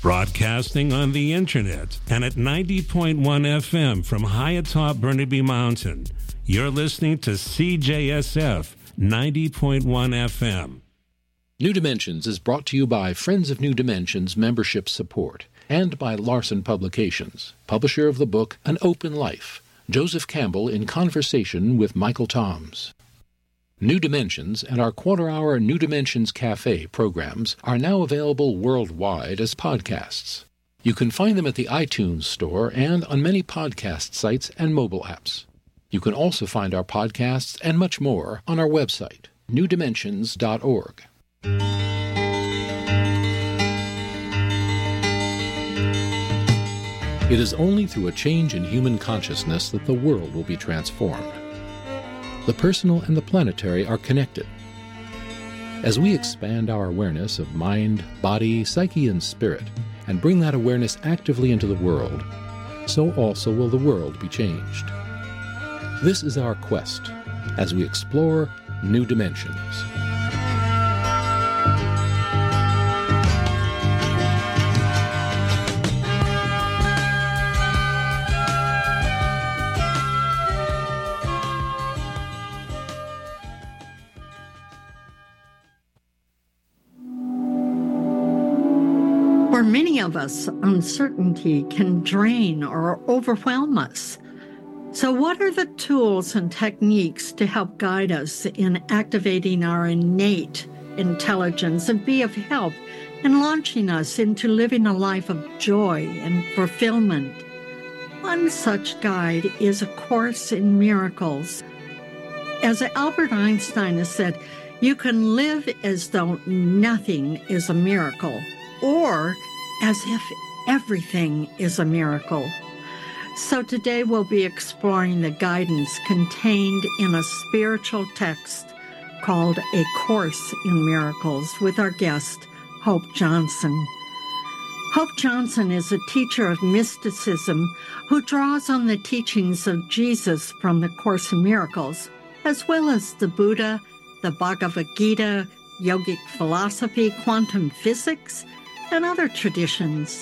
Broadcasting on the internet and at 90.1 FM from high atop Burnaby Mountain. You're listening to CJSF 90.1 FM. New Dimensions is brought to you by Friends of New Dimensions membership support and by Larson Publications, publisher of the book An Open Life, Joseph Campbell in conversation with Michael Toms. New Dimensions and our quarter-hour New Dimensions Cafe programs are now available worldwide as podcasts. You can find them at the iTunes Store and on many podcast sites and mobile apps. You can also find our podcasts and much more on our website, newdimensions.org. It is only through a change in human consciousness that the world will be transformed. The personal and the planetary are connected. As we expand our awareness of mind, body, psyche, and spirit, and bring that awareness actively into the world, so also will the world be changed. This is our quest as we explore new dimensions. For many of us, uncertainty can drain or overwhelm us. So what are the tools and techniques to help guide us in activating our innate intelligence and be of help in launching us into living a life of joy and fulfillment? One such guide is A Course in Miracles. As Albert Einstein has said, you can live as though nothing is a miracle, or as if everything is a miracle. So today we'll be exploring the guidance contained in a spiritual text called A Course in Miracles with our guest, Hope Johnson. Hope Johnson is a teacher of mysticism who draws on the teachings of Jesus from the Course in Miracles, as well as the Buddha, the Bhagavad Gita, yogic philosophy, quantum physics, and other traditions.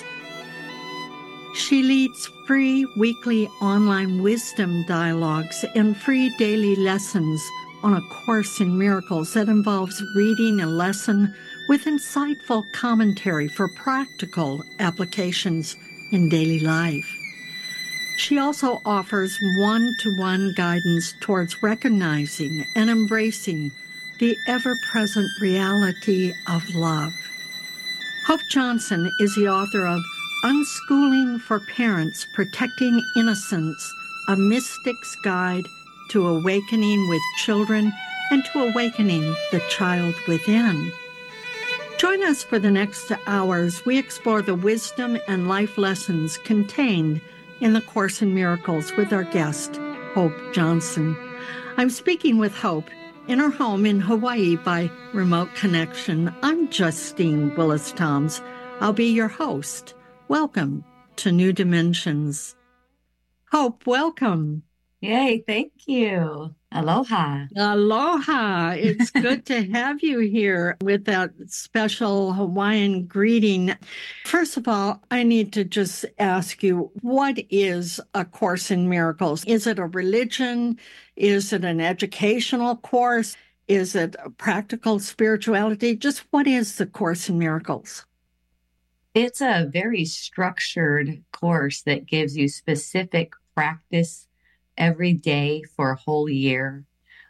She leads free weekly online wisdom dialogues and free daily lessons on A Course in Miracles that involves reading a lesson with insightful commentary for practical applications in daily life. She also offers one-to-one guidance towards recognizing and embracing the ever-present reality of love. Hope Johnson is the author of Unschooling for Parents, Protecting Innocence, A Mystic's Guide to Awakening with Children and to Awakening the Child Within. Join us for the next hours. We explore the wisdom and life lessons contained in the Course in Miracles with our guest, Hope Johnson. I'm speaking with Hope in her home in Hawaii by remote connection. I'm Justine Willis Toms. I'll be your host. Welcome to New Dimensions. Hope, welcome. Yay, thank you. Aloha. Aloha. It's good to have you here with that special Hawaiian greeting. First of all, I need to just ask you, what is A Course in Miracles? Is it a religion? Is it an educational course? Is it a practical spirituality? Just what is the Course in Miracles? It's a very structured course that gives you specific practice every day for a whole year.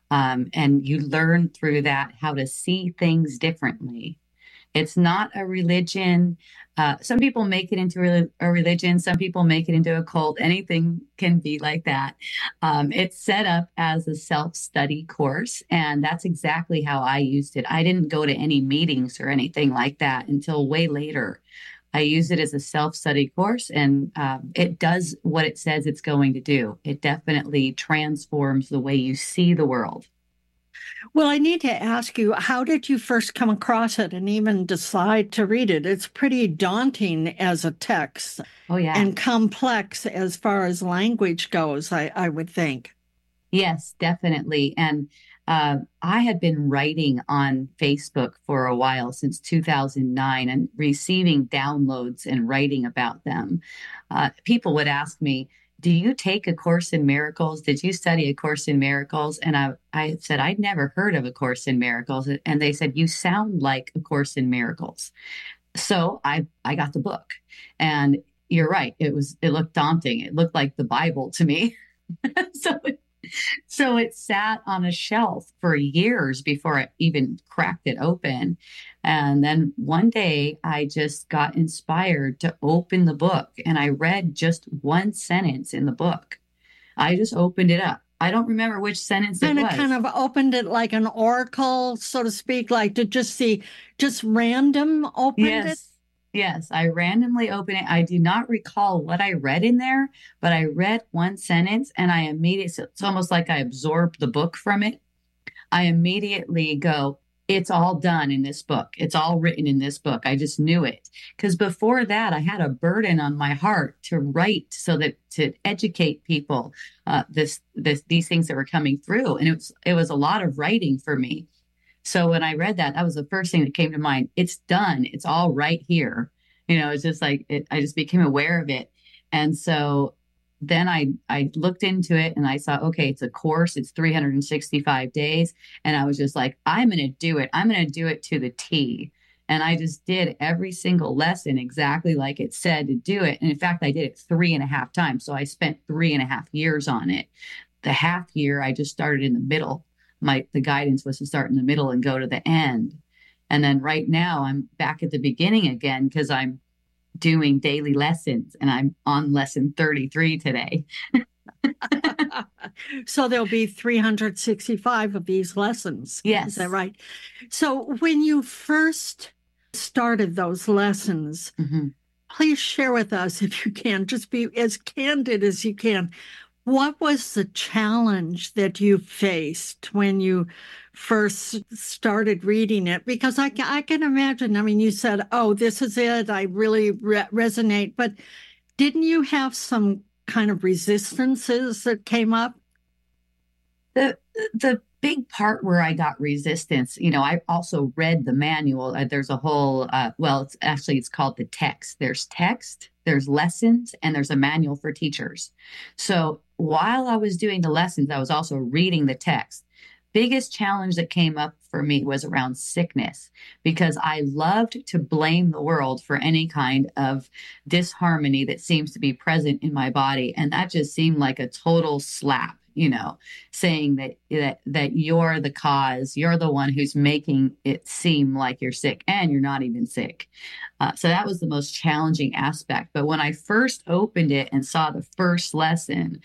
And you learn through that how to see things differently. It's not a religion. Some people make it into a religion. Some people make it into a cult. Anything can be like that. It's set up as a self-study course, and that's exactly how I used it. I didn't go to any meetings or anything like that until way later. I use it as a self-study course, and it does what it says it's going to do. It definitely transforms the way you see the world. Well, I need to ask you, how did you first come across it and even decide to read it? It's pretty daunting as a text. Oh, yeah. And complex as far as language goes, I would think. Yes, definitely. And I had been writing on Facebook for a while, since 2009, and receiving downloads and writing about them. People would ask me, do you take A Course in Miracles? Did you study A Course in Miracles? And I said, I'd never heard of A Course in Miracles. And they said, you sound like A Course in Miracles. So I got the book, and you're right. It looked daunting. It looked like the Bible to me. So it sat on a shelf for years before I even cracked it open. And then one day I just got inspired to open the book, and I read just one sentence in the book. I just opened it up. I don't remember which sentence it was. Kind of opened it like an oracle, so to speak, like to just random opened it? Yes, I randomly opened it. I do not recall what I read in there, but I read one sentence, and it's almost like I absorbed the book from it. I immediately go, it's all done in this book. It's all written in this book. I just knew it. Because before that, I had a burden on my heart to write, so that to educate people, these things that were coming through. And it was a lot of writing for me. So when I read that was the first thing that came to mind. It's done. It's all right here. It's just like I just became aware of it. And so then I looked into it, and I saw, okay, it's a course. It's 365 days. And I was just like, I'm going to do it. I'm going to do it to the T. And I just did every single lesson exactly like it said to do it. And in fact, I did it 3.5 times. So I spent 3.5 years on it. The half year, I just started in the middle. The guidance was to start in the middle and go to the end. And then right now I'm back at the beginning again, because I'm doing daily lessons, and I'm on lesson 33 today. So there'll be 365 of these lessons. Yes. Is that right? So when you first started those lessons, please share with us, if you can, just be as candid as you can. What was the challenge that you faced when you first started reading it? Because I can imagine, you said, oh, this is it. I really resonate. But didn't you have some kind of resistances that came up? The big part where I got resistance, I also read the manual. There's a whole, it's called the text. There's text, there's lessons, and there's a manual for teachers. So while I was doing the lessons, I was also reading the text. Biggest challenge that came up for me was around sickness, because I loved to blame the world for any kind of disharmony that seems to be present in my body. And that just seemed like a total slap, saying that you're the cause, you're the one who's making it seem like you're sick, and you're not even sick. So that was the most challenging aspect. But when I first opened it and saw the first lesson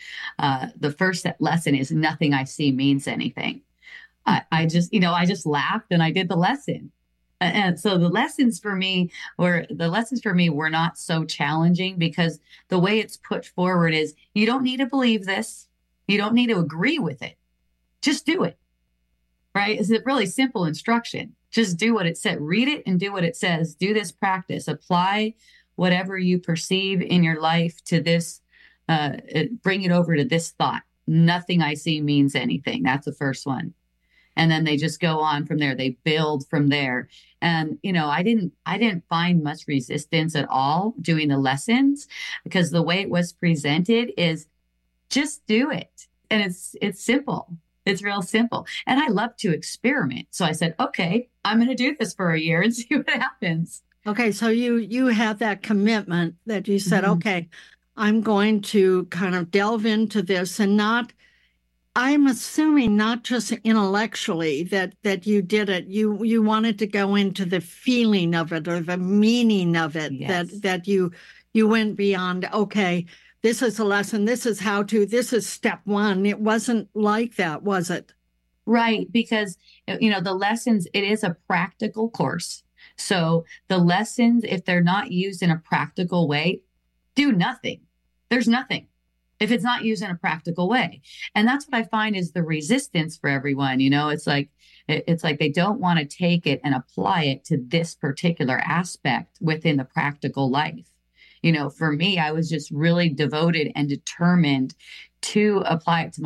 is nothing I see means anything. I just laughed and I did the lesson. And so the lessons for me were not so challenging, because the way it's put forward is, you don't need to believe this. You don't need to agree with it. Just do it. Right? It's a really simple instruction. Just do what it said. Read it and do what it says. Do this practice. Apply whatever you perceive in your life to this. Bring it over to this thought. Nothing I see means anything. That's the first one. And then they just go on from there. They build from there. And, I didn't find much resistance at all doing the lessons, because the way it was presented is just do it. And it's simple. It's real simple. And I love to experiment. So I said, okay, I'm going to do this for a year and see what happens. Okay. So you had that commitment that you said, okay, I'm going to kind of delve into this, and I'm assuming not just intellectually that you did it. You wanted to go into the feeling of it, or the meaning of it. Yes. That you went beyond, okay, this is a lesson, this is how to, this is step one. It wasn't like that, was it? Right, because the lessons, it is a practical course. So the lessons, if they're not used in a practical way, do nothing. There's nothing if it's not used in a practical way. And that's what I find is the resistance for everyone. It's like they don't want to take it and apply it to this particular aspect within the practical life. For me, I was just really devoted and determined to apply it to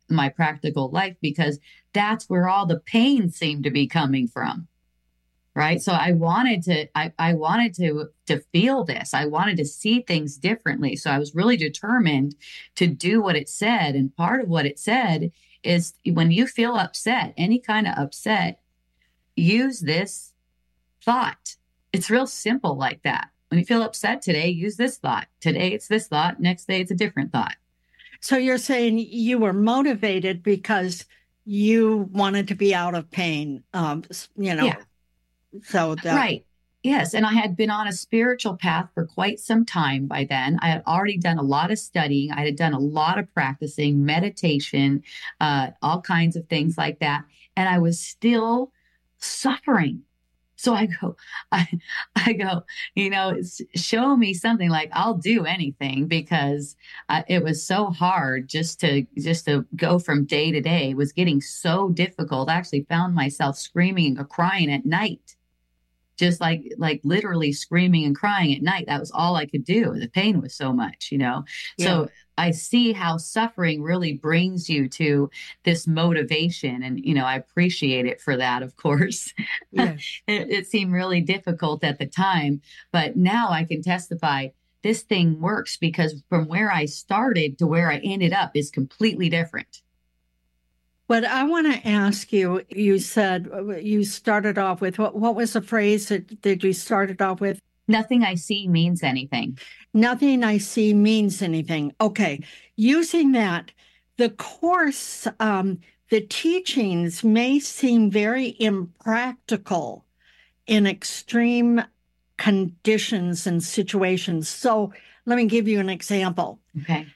my practical life, because that's where all the pain seemed to be coming from. Right. So I wanted to feel this. I wanted to see things differently. So I was really determined to do what it said. And part of what it said is when you feel upset, any kind of upset, use this thought. It's real simple like that. When you feel upset today, use this thought. Today it's this thought. Next day it's a different thought. So you're saying you were motivated because you wanted to be out of pain, Yeah. So that... Right. Yes. And I had been on a spiritual path for quite some time by then. I had already done a lot of studying. I had done a lot of practicing, meditation, all kinds of things like that. And I was still suffering. So I go, show me something. Like, I'll do anything, because it was so hard just to go from day to day. It was getting so difficult. I actually found myself screaming or crying at night, just like literally screaming and crying at night. That was all I could do. The pain was so much, Yeah. So I see how suffering really brings you to this motivation. And, I appreciate it for that, of course. Yes. It seemed really difficult at the time, but now I can testify this thing works, because from where I started to where I ended up is completely different. But I want to ask you, you said you started off with, what was the phrase that you started off with? Nothing I see means anything. Nothing I see means anything. Okay. Using that, the course, the teachings may seem very impractical in extreme conditions and situations. So let me give you an example. Okay.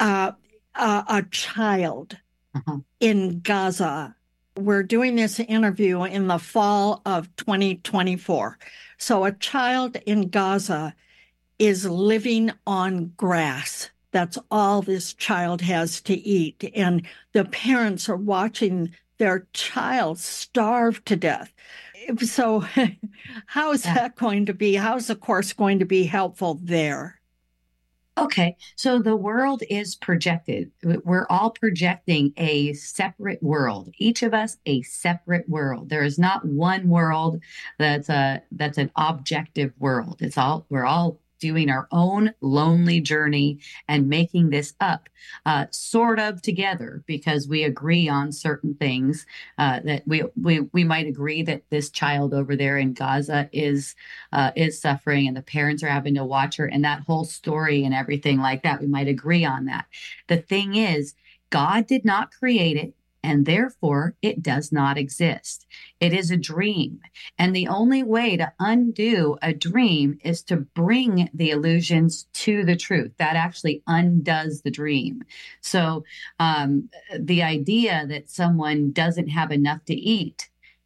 A child in Gaza. We're doing this interview in the fall of 2024. So a child in Gaza is living on grass. That's all this child has to eat. And the parents are watching their child starve to death. So how is that going to be? How's the course going to be helpful there? Okay, so the world is projected. We're all projecting a separate world. Each of us a separate world. There is not one world that's an objective world. We're all doing our own lonely journey and making this up, sort of together, because we agree on certain things. That we might agree that this child over there in Gaza is suffering, and the parents are having to watch her, and that whole story and everything like that. We might agree on that. The thing is, God did not create it, and therefore it does not exist. It is a dream. And the only way to undo a dream is to bring the illusions to the truth. That actually undoes the dream. So the idea that someone doesn't have enough to eat,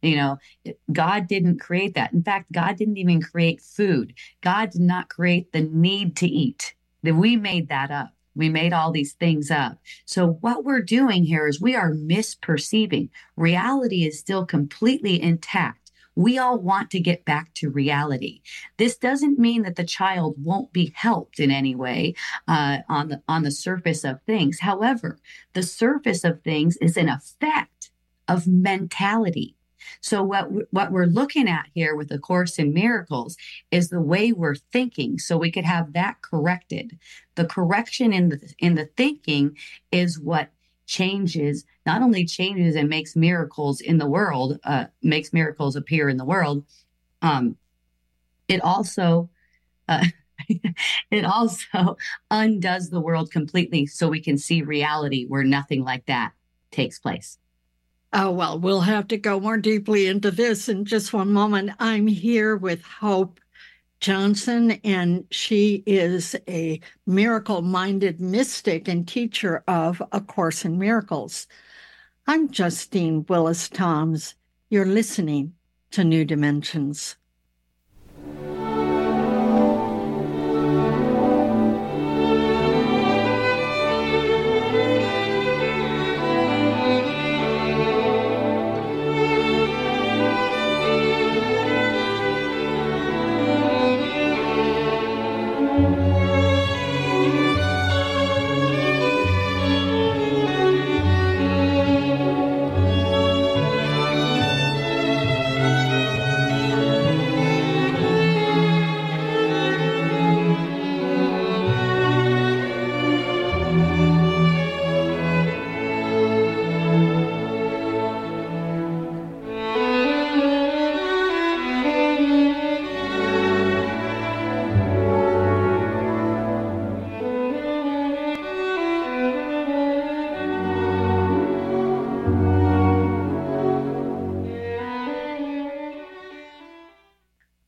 God didn't create that. In fact, God didn't even create food. God did not create the need to eat. We made that up. We made all these things up. So what we're doing here is we are misperceiving. Reality is still completely intact. We all want to get back to reality. This doesn't mean that the child won't be helped in any way on the surface of things. However, the surface of things is an effect of mentality. So what we're looking at here with the Course in Miracles is the way we're thinking, so we could have that corrected. The correction in the thinking is what not only changes and makes miracles in the world, makes miracles appear in the world. It also undoes the world completely, so we can see reality where nothing like that takes place. Oh, well, we'll have to go more deeply into this in just one moment. I'm here with Hope Johnson, and she is a miracle-minded mystic and teacher of A Course in Miracles. I'm Justine Willis-Toms. You're listening to New Dimensions.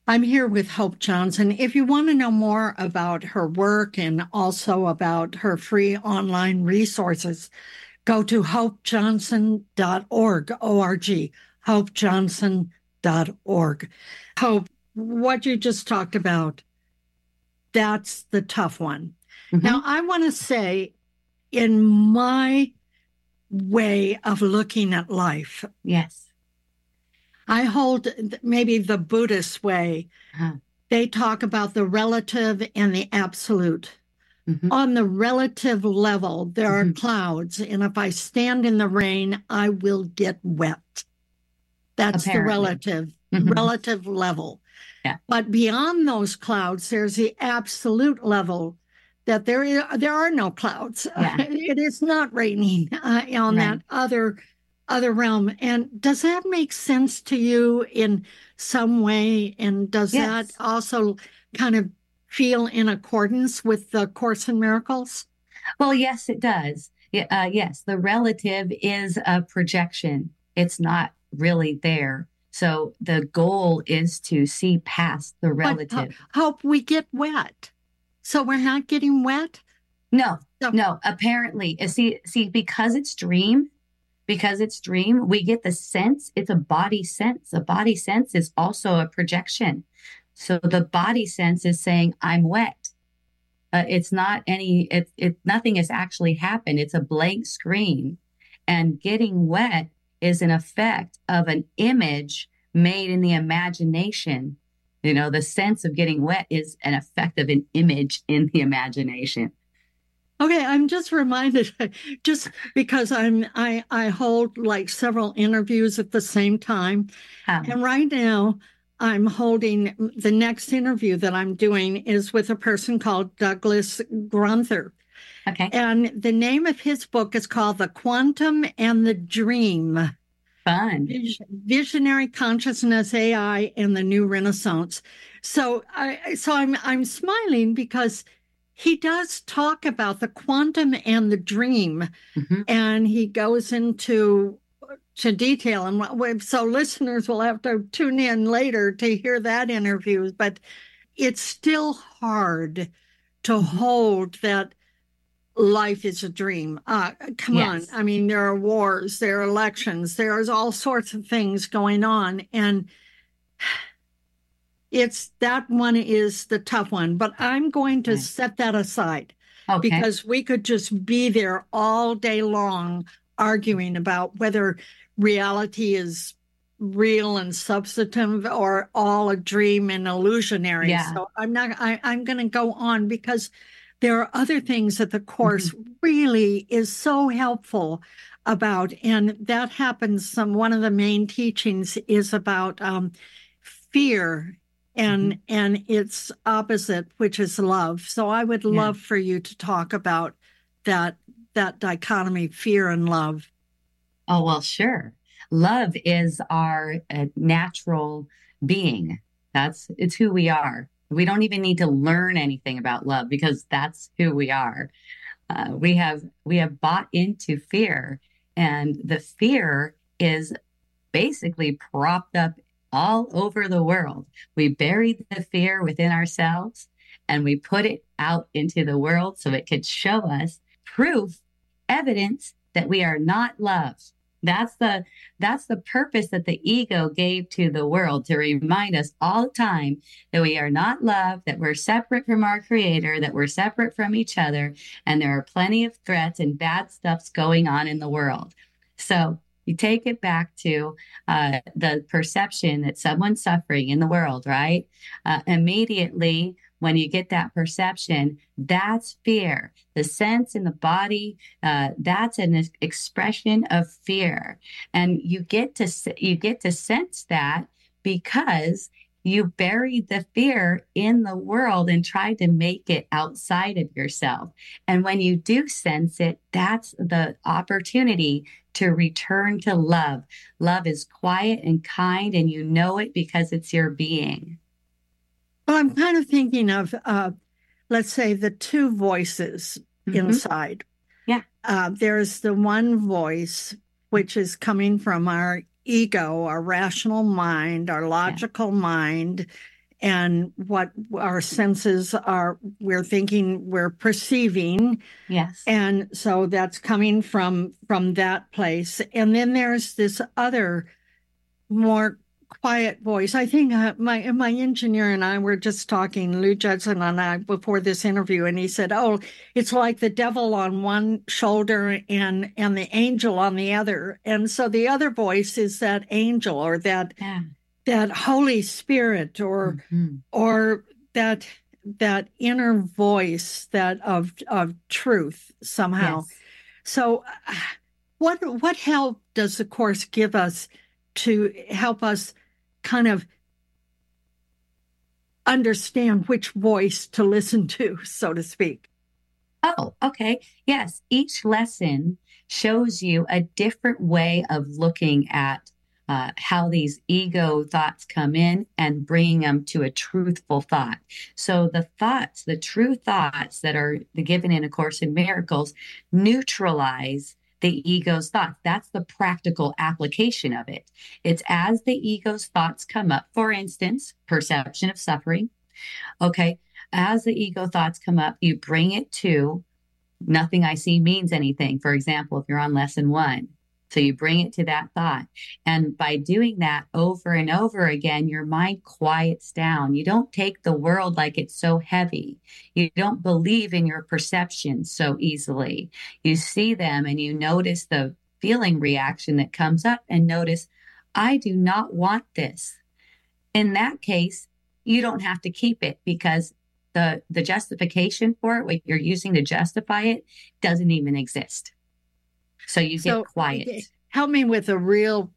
I'm here with Hope Johnson. If you want to know more about her work and also about her free online resources, go to hopejohnson.org, O-R-G, hopejohnson.org. Hope, what you just talked about, that's the tough one. Mm-hmm. Now, I want to say, in my way of looking at life, yes, I hold maybe the Buddhist way. They talk about the relative and the absolute. Mm-hmm. On the relative level, there are clouds, and if I stand in the rain, I will get wet. That's the relative level. Yeah. But beyond those clouds, there's the absolute level that there are no clouds. Yeah. It is not raining on that other realm. And does that make sense to you in some way? And does that also kind of feel in accordance with the Course in Miracles? Well, yes, it does. Yes, the relative is a projection. It's not really there. So the goal is to see past the relative. Hope we get wet. So we're not getting wet? No. Apparently, see, because it's dream, we get the sense. It's a body sense. A body sense is also a projection. So the body sense is saying, I'm wet. It's not nothing has actually happened. It's a blank screen. And getting wet is an effect of an image made in the imagination. You know, the sense of getting wet is an effect of an image in the imagination. Okay, I'm just reminded, just because I hold like several interviews at the same time. And right now, I'm holding the next interview that I'm doing is with a person called Douglas Grunther. Okay. And the name of his book is called The Quantum and the Dream. Fun. Visionary Consciousness, AI, and the New Renaissance. So I'm smiling because he does talk about the quantum and the dream, and he goes into detail. And so listeners will have to tune in later to hear that interview. But it's still hard to hold that life is a dream. Come on. I mean, there are wars, there are elections, there's all sorts of things going on. And that one is the tough one, but I'm going to set that aside because we could just be there all day long arguing about whether reality is real and substantive or all a dream and illusionary. Yeah. So I'm going to go on because there are other things that the Course really is so helpful about. And that happens. One of the main teachings is about fear and its opposite, which is love. So I would love for you to talk about that dichotomy, fear and love. Oh, well, sure. Love is our natural being. It's who we are. We don't even need to learn anything about love because that's who we are. We have bought into fear, and the fear is basically propped up all over the world. We buried the fear within ourselves and we put it out into the world so it could show us proof, evidence that we are not loved. That's the purpose that the ego gave to the world, to remind us all the time that we are not loved, that we're separate from our creator, that we're separate from each other, and there are plenty of threats and bad stuffs going on in the world. So you take it back to the perception that someone's suffering in the world, right? Immediately, when you get that perception, that's fear. The sense in the body, that's an expression of fear. And you get to sense that because you buried the fear in the world and tried to make it outside of yourself. And when you do sense it, that's the opportunity to return to love. Love is quiet and kind, and you know it because it's your being. Well, I'm kind of thinking of, let's say, the two voices inside. Yeah. There's the one voice, which is coming from our ego, our rational mind, our logical mind, and what our senses are, we're thinking, we're perceiving. Yes. And so that's coming from that place. And then there's this other more quiet voice. I think my engineer and I were just talking, Lou Judson and I, before this interview, and he said, "Oh, it's like the devil on one shoulder and the angel on the other." And so the other voice is that angel, or that Holy Spirit, or that inner voice that of truth somehow. Yes. So, what help does the Course give us to help us kind of understand which voice to listen to, so to speak? Oh, okay. Yes. Each lesson shows you a different way of looking at how these ego thoughts come in and bringing them to a truthful thought. So the thoughts, the true thoughts that are given in A Course in Miracles, neutralize the ego's thoughts. That's the practical application of it. It's as the ego's thoughts come up, for instance, perception of suffering. Okay. As the ego thoughts come up, you bring it to nothing I see means anything. For example, if you're on lesson 1, so you bring it to that thought. And by doing that over and over again, your mind quiets down. You don't take the world like it's so heavy. You don't believe in your perceptions so easily. You see them and you notice the feeling reaction that comes up and notice, I do not want this. In that case, you don't have to keep it because the justification for it, what you're using to justify it, doesn't even exist. So you get quiet. Okay. Help me with a real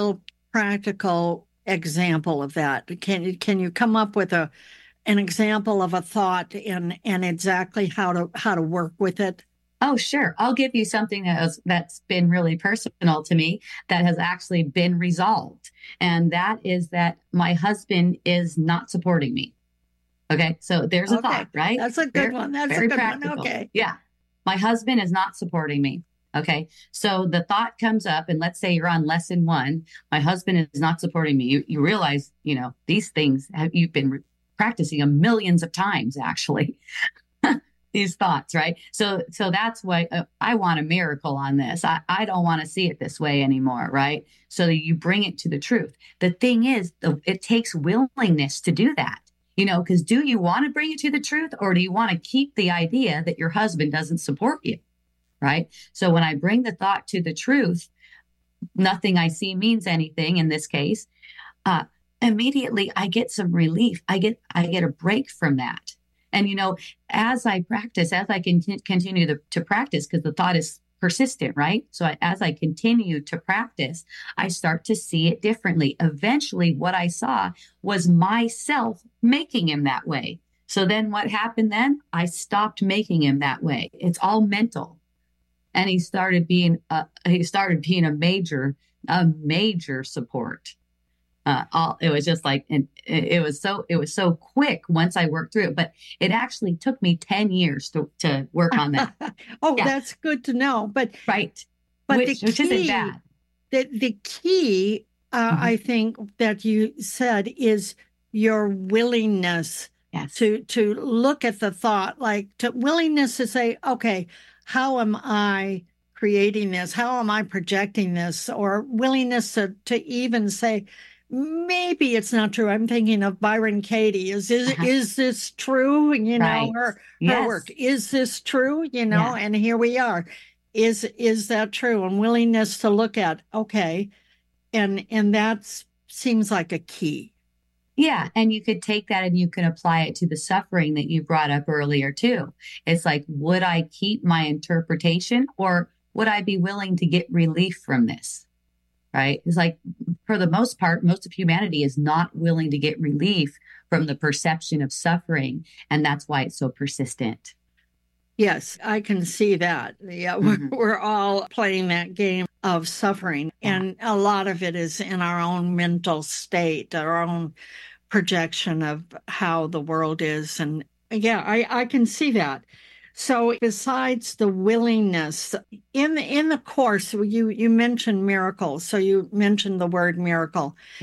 practical example of that. Can you come up with an example of a thought and exactly how to work with it? Oh, sure. I'll give you something that's been really personal to me that has actually been resolved. And that is that my husband is not supporting me. Okay. So there's a thought, right? That's a good one. That's very a good practical one. Okay. Yeah. My husband is not supporting me. Okay. So the thought comes up, and let's say you're on lesson 1. My husband is not supporting me. You realize, these things you've been practicing them millions of times, actually. These thoughts, right? So that's why I want a miracle on this. I don't want to see it this way anymore, right? So that you bring it to the truth. The thing is, it takes willingness to do that, because do you want to bring it to the truth, or do you want to keep the idea that your husband doesn't support you? Right? So when I bring the thought to the truth, nothing I see means anything in this case, immediately I get some relief. I get a break from that. And, as I practice, as I continue to practice, because the thought is persistent, right? So as I continue to practice, I start to see it differently. Eventually, what I saw was myself making him that way. So then what happened then? I stopped making him that way. It's all mental. And he started being a major support. It was just like, and it was so quick once I worked through it. But it actually took me 10 years to work on that. Oh, yeah. That's good to know. But right, which isn't bad. The key, I think that you said, is your willingness. Yes. To look at the thought, like to willingness to say, okay, how am I creating this? How am I projecting this? Or willingness to even say, maybe it's not true. I'm thinking of Byron Katie. Is this true? Right. Her Yes. work. Is this true? Yeah. And here we are. Is that true? And willingness to look at, okay. And that seems like a key. Yeah. And you could take that and you can apply it to the suffering that you brought up earlier too. It's like, would I keep my interpretation, or would I be willing to get relief from this? Right? It's like, for the most part, most of humanity is not willing to get relief from the perception of suffering. And that's why it's so persistent. Yes, I can see that. Yeah, we're all playing that game of suffering. Yeah. And a lot of it is in our own mental state, our own projection of how the world is. And yeah, I can see that. So besides the willingness, in the Course, you mentioned miracles. So you mentioned the word miracle. Yes.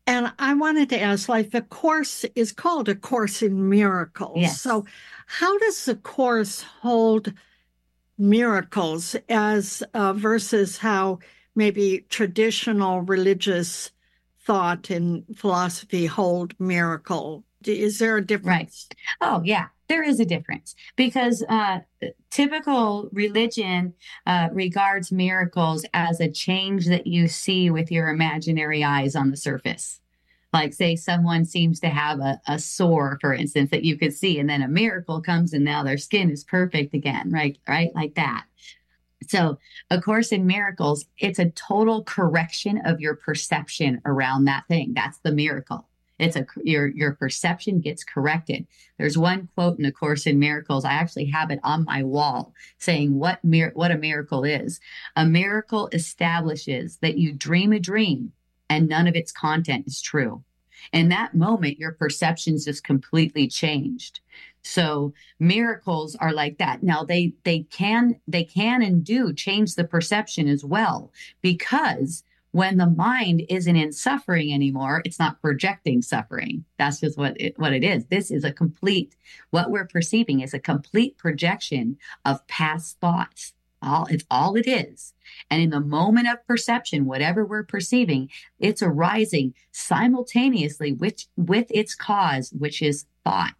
And I wanted to ask, like, the Course is called A Course in Miracles. Yes. So how does the Course hold miracles as versus how maybe traditional religious thought and philosophy hold miracle? Is there a difference? Right. Oh, yeah, there is a difference because typical religion regards miracles as a change that you see with your imaginary eyes on the surface. Like, say, someone seems to have a sore, for instance, that you could see, and then a miracle comes and now their skin is perfect again, right? Right? Like that. So, A Course in Miracles, it's a total correction of your perception around that thing. That's the miracle. It's your perception gets corrected. There's one quote in A Course in Miracles. I actually have it on my wall saying what a miracle is. A miracle establishes that you dream a dream and none of its content is true. In that moment, your perception's just completely changed. So miracles are like that. Now they can and do change the perception as well, because when the mind isn't in suffering anymore, it's not projecting suffering. That's just what it is. This is what we're perceiving is a complete projection of past thoughts. It's all it is. And in the moment of perception, whatever we're perceiving, it's arising simultaneously with its cause, which is thought.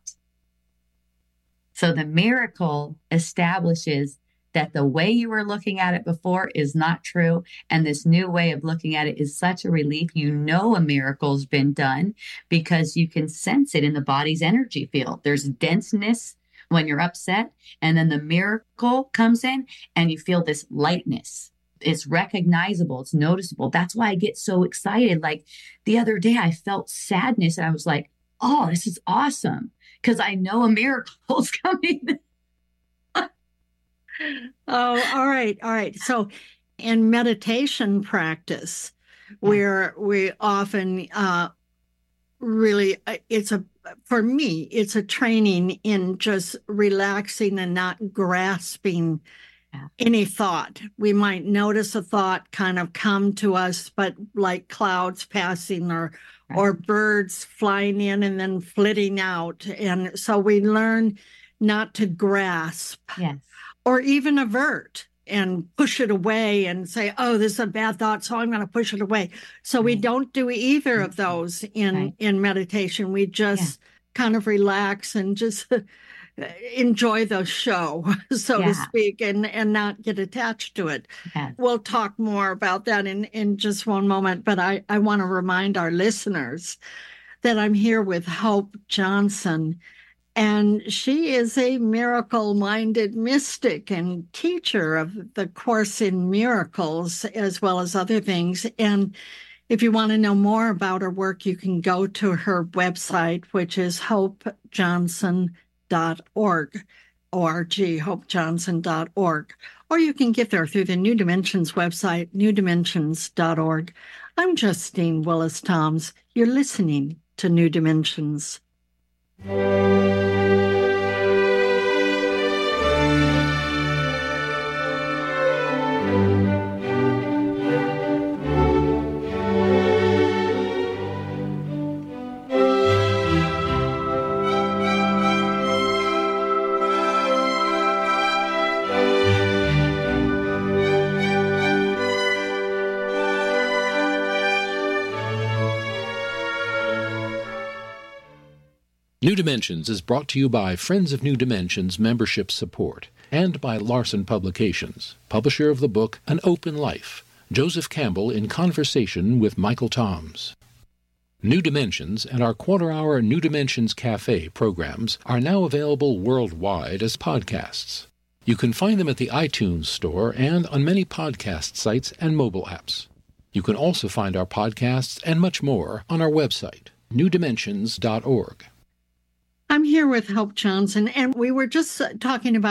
So the miracle establishes that the way you were looking at it before is not true. And this new way of looking at it is such a relief. You know a miracle's been done because you can sense it in the body's energy field. There's denseness when you're upset, and then the miracle comes in and you feel this lightness. It's recognizable. It's noticeable. That's why I get so excited. Like the other day, I felt sadness and I was like, oh, this is awesome because I know a miracle's coming. Oh, all right. All right. So in meditation practice, where we often really, for me, it's a training in just relaxing and not grasping any thought. We might notice a thought kind of come to us, but like clouds passing or birds flying in and then flitting out. And so we learn not to grasp. Yes. Or even avert and push it away and say, oh, this is a bad thought, so I'm going to push it away. So we don't do either of those in meditation. We just kind of relax and just enjoy the show, so to speak, and not get attached to it. Yes. We'll talk more about that in just one moment, but I want to remind our listeners that I'm here with Hope Johnson. And she is a miracle-minded mystic and teacher of the Course in Miracles, as well as other things. And if you want to know more about her work, you can go to her website, which is hopejohnson.org, hopejohnson.org. Or you can get there through the New Dimensions website, newdimensions.org. I'm Justine Willis-Toms. You're listening to New Dimensions. New Dimensions is brought to you by Friends of New Dimensions membership support and by Larson Publications, publisher of the book An Open Life, Joseph Campbell in conversation with Michael Toms. New Dimensions and our quarter-hour New Dimensions Cafe programs are now available worldwide as podcasts. You can find them at the iTunes Store and on many podcast sites and mobile apps. You can also find our podcasts and much more on our website, newdimensions.org. I'm here with Hope Johnson, and we were just talking about